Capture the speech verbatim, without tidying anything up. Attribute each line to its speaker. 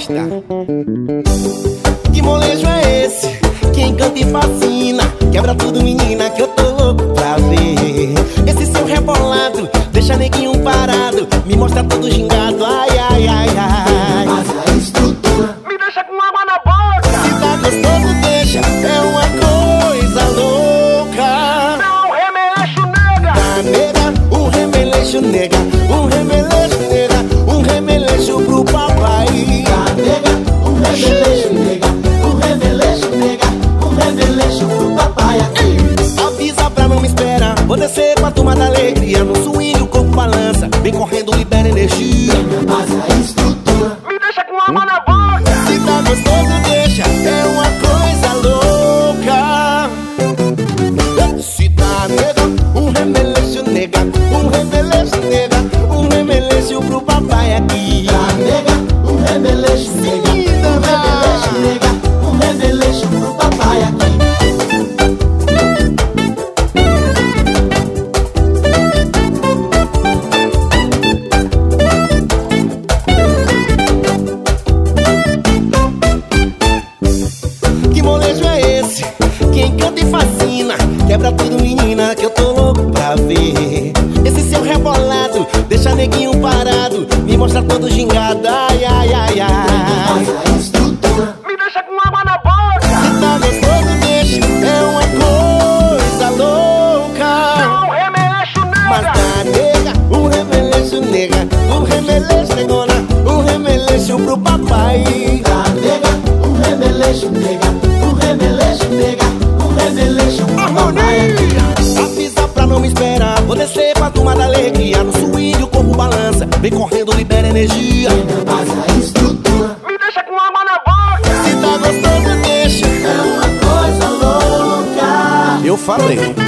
Speaker 1: gosta. Que molejo é esse? Que encanta e fascina. Quebra tudo, menina, que eu tô louco pra ver. Esse seu rebolado deixa neguinho parado, me mostra todo gingado, ai, ai, ai, ai.
Speaker 2: Mas a estrutura
Speaker 3: me deixa com água na boca.
Speaker 1: Se tá gostoso, deixa, é uma coisa louca.
Speaker 3: Não, remeleixo, nega.
Speaker 1: Tá, nega, um remeleixo, nega. Um remeleixo, nega. Um remeleixo pro papai.
Speaker 2: Tá, nega, um remeleixo, nega. Um remeleixo, nega. Um remeleixo pro papai aqui.
Speaker 1: Avisa pra não me esperar, vou descer com a turma da alegria. No swing o corpo balança, vem correndo, libera energia.
Speaker 2: Mas a estrutura
Speaker 3: me deixa com água na boca.
Speaker 1: Se tá gostoso, deixa, é uma coisa louca. Se tá nega, um remeleixo, nega. Um remeleixo, nega. Um remeleixo pro papai aqui.
Speaker 2: tá, nega, um remeleixo, nega. Um remeleixo, nega. Um remeleixo pro papai aqui.
Speaker 1: Que molejo é esse? Que encanta e fascina. Quebra tudo, menina, que eu tô louco pra ver. Esse seu rebolado deixa neguinho parado, me mostra todo gingado, ai, ai, ai, ai.
Speaker 2: Mas a estrutura
Speaker 3: Me deixa com água na boca.
Speaker 1: Se tá gostoso, deixa, é uma coisa louca.
Speaker 3: Não, remeleixo,
Speaker 1: Mas
Speaker 3: nega.
Speaker 1: tá nega, um remeleixo, nega. Um remeleixo, negona. Um remeleixo pro papai.
Speaker 2: tá, nega, um remeleixo, nega. Um remeleixo, nega. Um remeleixo pro papai aqui.
Speaker 1: Avisa pra não me esperar, vou descer com a turma da alegria. No swing o corpo balança, vem correndo, libera energia.
Speaker 2: Mas a estrutura
Speaker 3: Me deixa com água na boca.
Speaker 1: Se tá gostoso, deixa,
Speaker 2: é uma coisa louca.
Speaker 1: eu falei.